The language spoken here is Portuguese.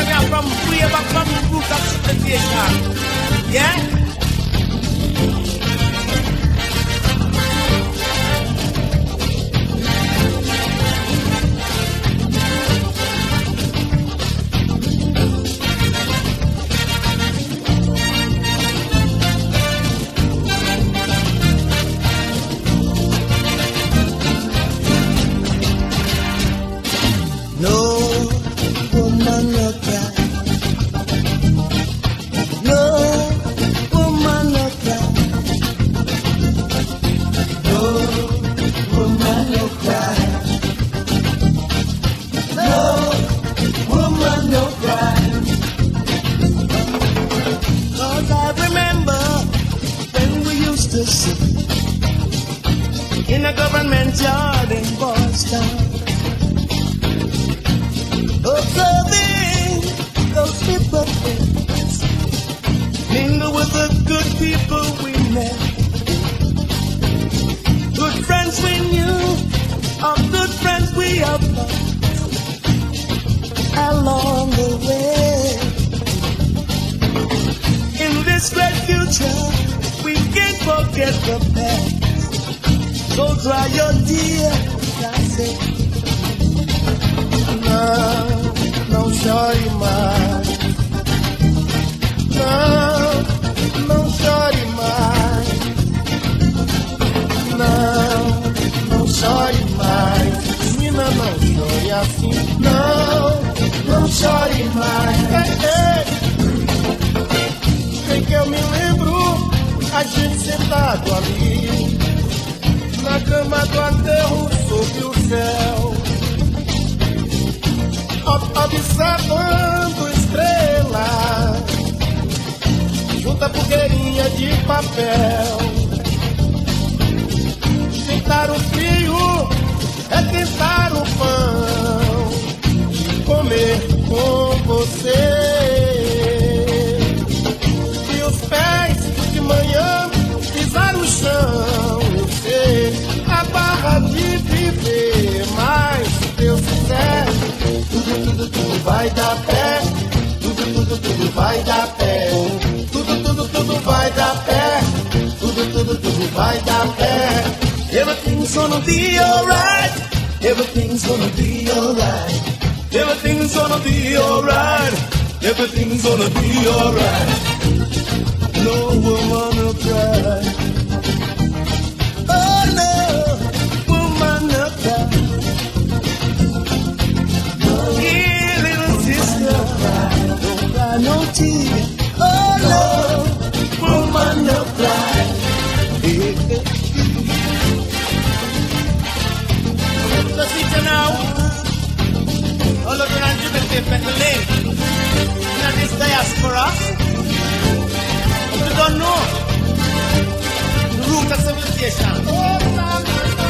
when you're from way back from the root of civilization. Yeah? In a government yard in Boston, observing those hypocrites mingle with the good people we met. Good friends we knew, or good friends we have lost along the way. In this great future, we can't forget the past. So dry your tears, I say. No, shorty mine. No, shorty mine. No, shorty mine. Menina, não chore assim. Não, shorty mine. Sei que eu me lembro, a gente sentado ali na cama do aterro sob o céu, observando estrelas junto à fogueirinha de papel. Sentar o frio é tentar o pão e comer com você. E os pés de manhã pisar o chão, a barra de viver, mas se Deus quiser, tudo vai dar pé, tudo vai dar pé, tudo vai dar pé, tudo vai dar pé. Everything's gonna be alright, everything's gonna be alright, everything's gonna be alright, everything's gonna be alright. No woman will cry. No tear, oh no, woman no cry. So see you now, all over and Jupiter, Bethlehem, in this diaspora, if you don't know, the root of civilization.